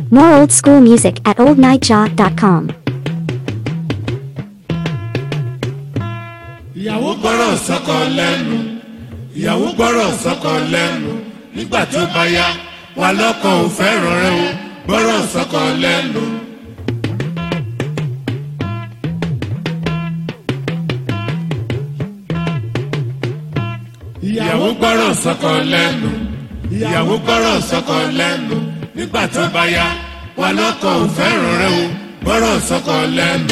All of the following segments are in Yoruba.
More old school music at oldnightjaw.com. Ìyàwó gbọ́rọ̀ sọ́kọ lẹ́nu, ìyàwó gbọ́rọ̀ sọ́kọ lẹ́nu, nígbà tó bá yá wà lọ́kọ ò fẹ́ràn rẹ o, gbọ́rọ̀ sọ́kọ lẹ́nu. Ìyàwó gbọ́rọ̀ sọ́kọ lẹ́nu, ìyàwó gbọ́rọ̀ sọ́kọ lẹ́nu, nígbà tó bá yá wà lọ́kọ ò fẹ́ràn rẹ o, gbọ́rọ̀ sọ́kọ lẹ́nu.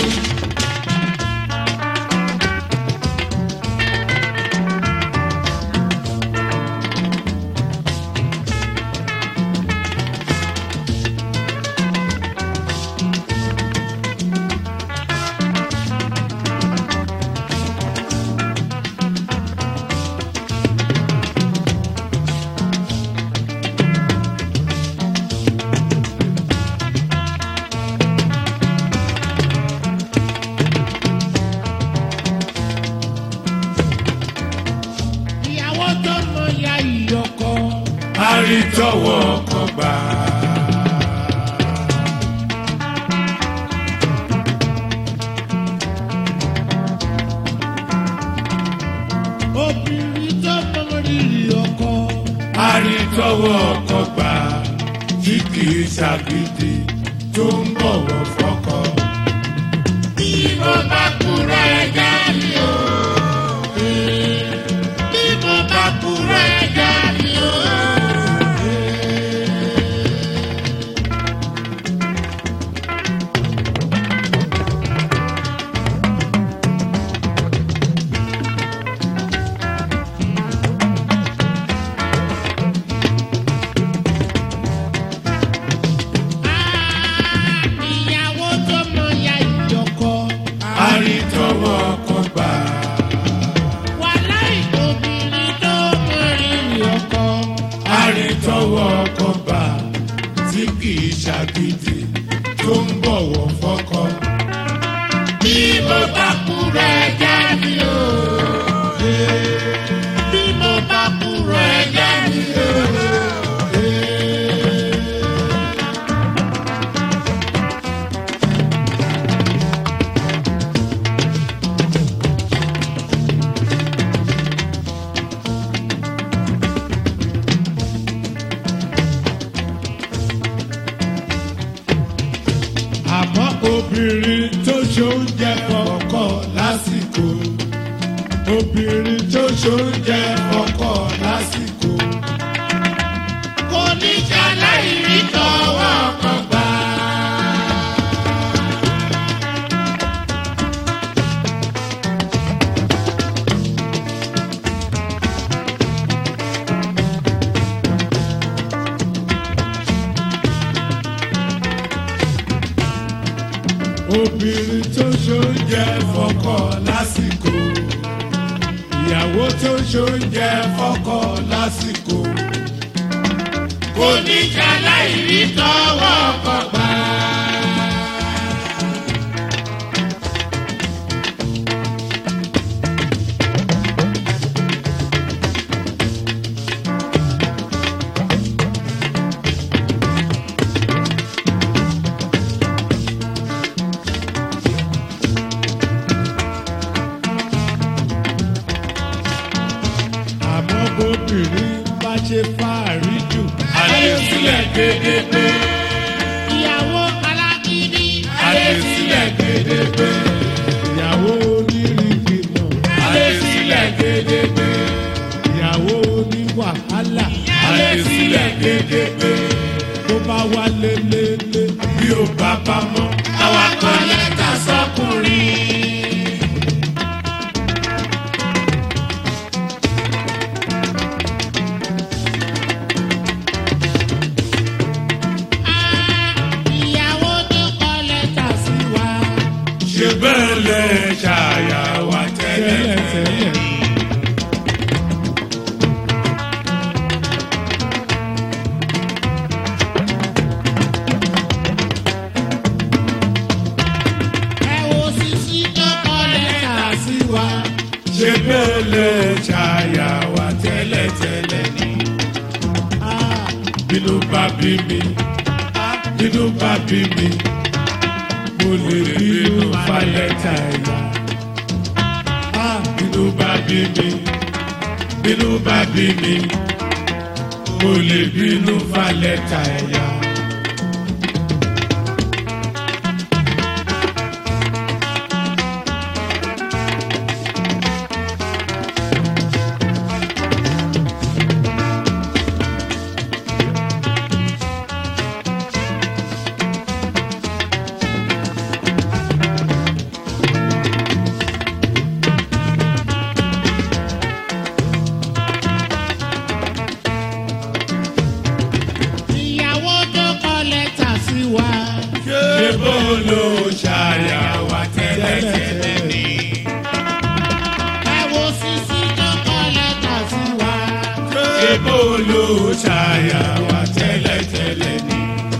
Àrítọ́wọ́ ọkọ gbà. Obìnrin tó mọ rírì ọkọ. Àrítọ́wọ́ ọkọ gbà tí kìí ṣàgídí tó ń bọ̀wọ̀ fọ́kọ. Bí mo bá kúrò ẹja mi o. Bí mo bá kúrò ẹja mi o. Àrítọ́wọ́ ọkọ gbà. Wàláì obìnrin tó mọ rírì ọkọ. Àrítọ́wọ́ ọkọ gbà tí kìí ṣàgídí tó ń bọ̀wọ̀ fọ́kọ. Bí mo bá kúrò ẹja mi o. Bí mo bá kúrò ẹja mi o. Àmọ́ obìnrin tó ṣoúnjẹ fọ́kọ lásìkò, obìnrin tó ṣoúnjẹ fọ́kọ lásìkò, Kò ní ṣaláì rí tọwọ́ ọkọ gbà. obìnrin tó ṣoúnjẹ fọ́kọ lásìkò, ìyàwó tó ṣoúnjẹ fọ́kọ lásìkò, Kò ní ṣaláì rí tọwọ́ ọkọ gbà. àmọ́ bóbìnrin bá ṣe fàárí jù, ayé sílẹ̀ gédégbé, Ìyàwó alágídí. ayé sílẹ̀ gédégbé, ìyàwó onírìnkìmọ̀, ayé sílẹ̀ gédégbé, ìyàwó oníwàhálà, ayé sílẹ̀ gédégbé, tó bá wá lélẹ́lẹ́ bí ó bá bá mọ́, Awakọ̀ lẹ́tà sọkùnrin. Ìyàwó tó kọ lẹ́tà sí wa. ṣe bẹ́ẹ̀ lẹ̀ ṣàyàwá tẹ́lẹ̀ tẹ́lẹ̀. Ẹ wo Sisi tó kọ lẹ́tà sí wa. ṣe bẹ́ẹ̀ lẹ̀ ṣàyàwá tẹ́lẹ̀ tẹ́lẹ̀ ni. bínú bá bí mi bínú bá bí mi mo lè bínú falẹ́ta ẹ̀yà. Bínú bá bí mi bínú bá bí mi mo lè bínú falẹ́ta ẹ̀yà. Olùṣàyà wa tẹ́lẹ̀tẹ́lẹ̀ ni.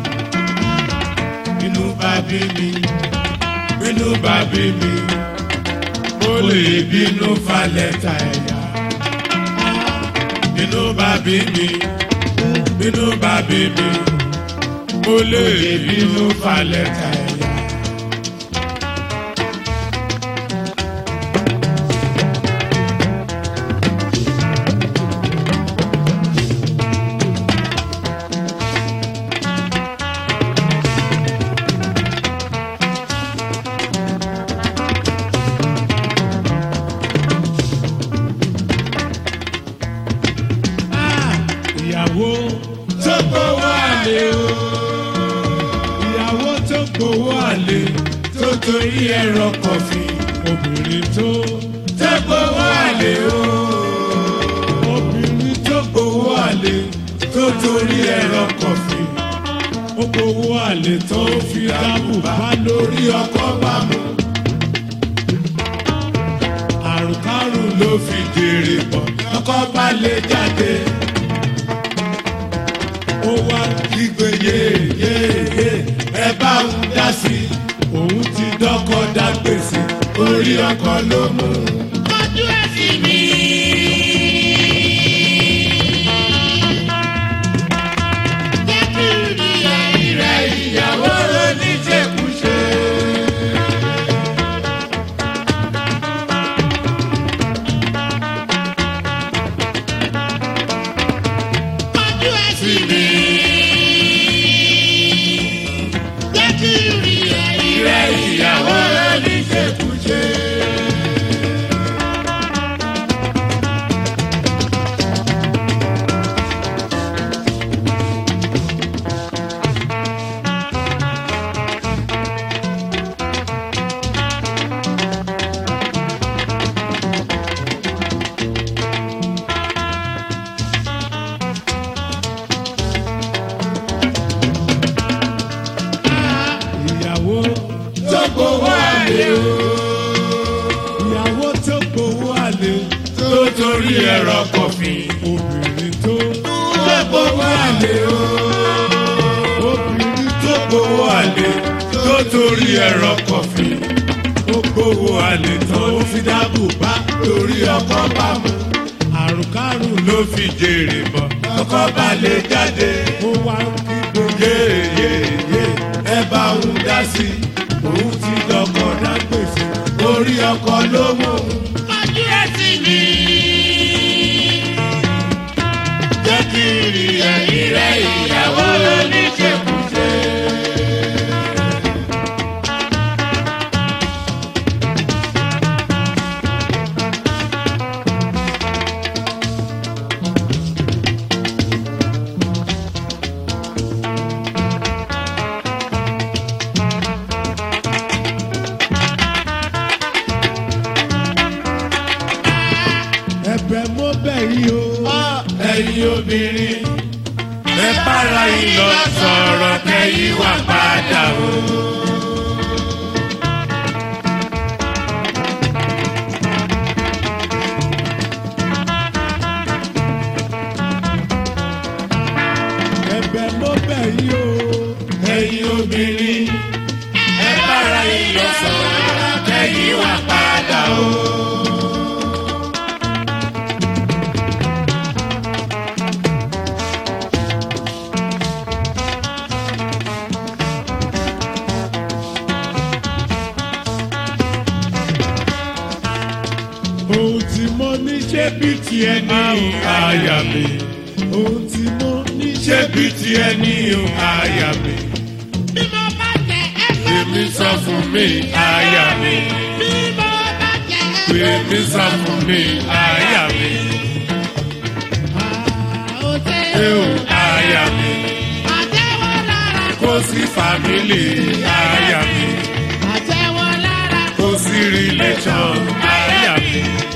Bínú bá bí mi bínú bá bí mi mo lè bínú falẹ́ta ẹ̀yà. Bínú bá bí mi bínú bá bí mi mo lè bínú falẹ́ta ẹ̀yà. Ìyàwó tó gbowó àlè o, ìyàwó tó gbowó àlè tó torí ẹ̀rọ kọfí. Obìnrin tó gbowó àlè o, obìnrin tó gbowó àlè tó torí ẹ̀rọ kọfí. Ó gbowó àlè tó fi dábù bá lórí ọkọ bá mú. Àrùnkárùn ló fi jèrè pọ̀ ọkọ bá lè jáde. Ó wá kígbe yéyéyé ẹ bá ń dá sí i. Òun ti dọ́kọ̀ dá gbèsè orí ọkọ ló mú. Ojú ẹ sì mí. Jẹ́ kí ìrírí rẹ̀ ìyàwó oníṣekúṣe. Ojú ẹ sì mí. Ìyàwó oníṣekúṣe. Ìyàwó tó gbowó àlè o, ìyàwó tó gbowó àlè tó torí ẹ̀rọ kọfí. Obìnrin tó gbowó àlè o, obìnrin tó gbowó àlè tó torí ẹ̀rọ kọfí. Ó gbowó àlè tó fi dábù bá lórí ọkọ bá mú. Àrùnkárùn ló fi jèrè bọ̀ ọkọ bá lè jáde. Ó wá kígbe yéyéyé ẹ bá ń dá sí i. Òun ti dọ́kọ̀ dá gbèsè orí ọkọ ló mú. Ojú ẹ sì mí. Jẹ́ kí ìrírí rẹ̀ ìyàwó oníṣekúṣe. Ẹ̀bẹ̀ mo bẹ̀ yín o. Ẹ̀yin obìnrin ẹ bára yín lọ sọ̀rọ̀ kẹ́yìn wá padà o. Ẹ̀bẹ̀ mo bẹ̀ yín o. Ẹ̀yin obìnrin ẹ bára yín lọ sọ̀rọ̀ kẹ́yìn wá padà o. ṣé bí tiẹ̀ ní àyà mi. Ohun tí mo ní ṣé bí tiẹ̀ ní àyà mi. Bí mo bá jẹ ẹ̀fọ́ Èmi sọ fún mi àyà mi. Bí mo bá jẹ ẹ̀fọ́ Èmi sọ fún mi àyà mi. Ẹ ò àyà mi. Àjẹwọ́ lára Kò sí fàmílì àyà mi. àjẹwọ́ lára Kò sí relation àyà mi.